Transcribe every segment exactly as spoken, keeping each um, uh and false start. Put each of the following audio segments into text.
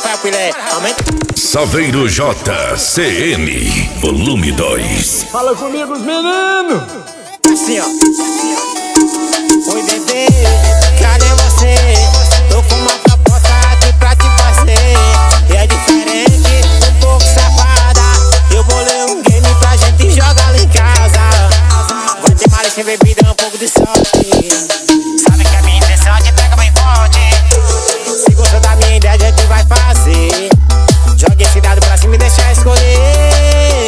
vai, filé. Aumenta. Saveiro J C N, volume dois. Fala comigo, os meninos. Assim, ó. Oi, bebê, cadê você? Tô com uma proposta aqui pra te fazer. E é diferente, um pouco safada. Eu bolei um game pra gente jogar lá em casa. Vai ter malícia, bebida, um pouco de sorte. Sabe que a minha intenção te pega bem forte. Se gostou da minha ideia, a gente vai fazer. Jogue esse dado pra cima e deixa escolher.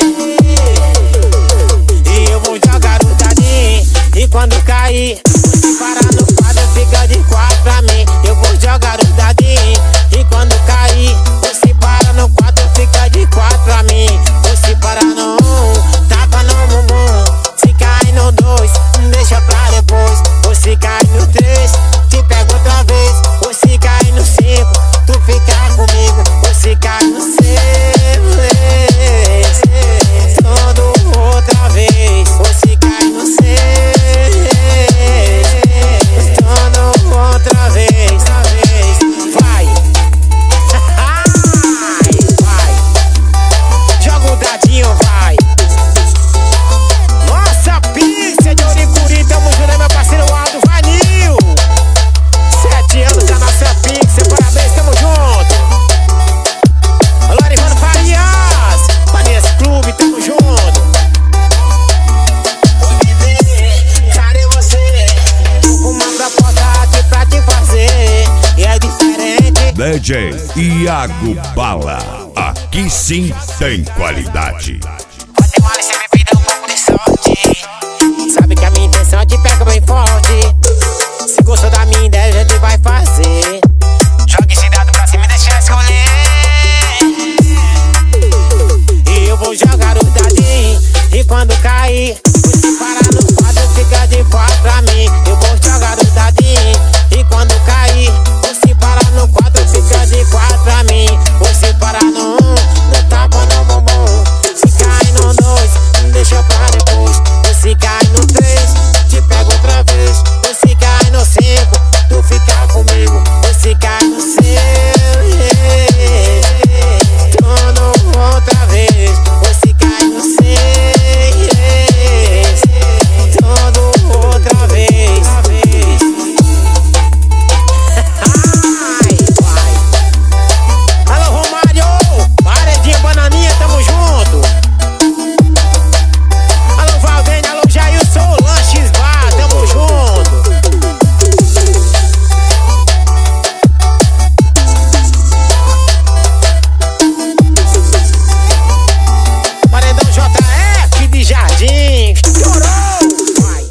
E eu vou jogar o dadinho. E quando cair, se parar no quadro, fica de quatro pra mim. Eu vou jogar o dadinho. E quando cair, se parar no quadro, fica de quatro pra mim. Ou se parar no um, tapa no bumbum. Se cair no dois, deixa pra depois. Ou se cair no três, te pego outra vez. Ou se cair no cinco, tu fica comigo. Ou se cair no seis, todo outra vez. Ou se cair no seis, todo outra vez. Vai, vai, joga o dadinho, vai. Nossa, pizza de Oricuri, tamo junto, meu parceiro Aldo Vanil. Sete anos da nossa pizza, parabéns, tamo junto. Alô, Ivano Farias, Farias Clube, tamo junto. Oi, bebê, cadê você? Tô com uma proposta aqui pra te fazer. E é diferente. D J Iago Bala, aqui sim tem qualidade.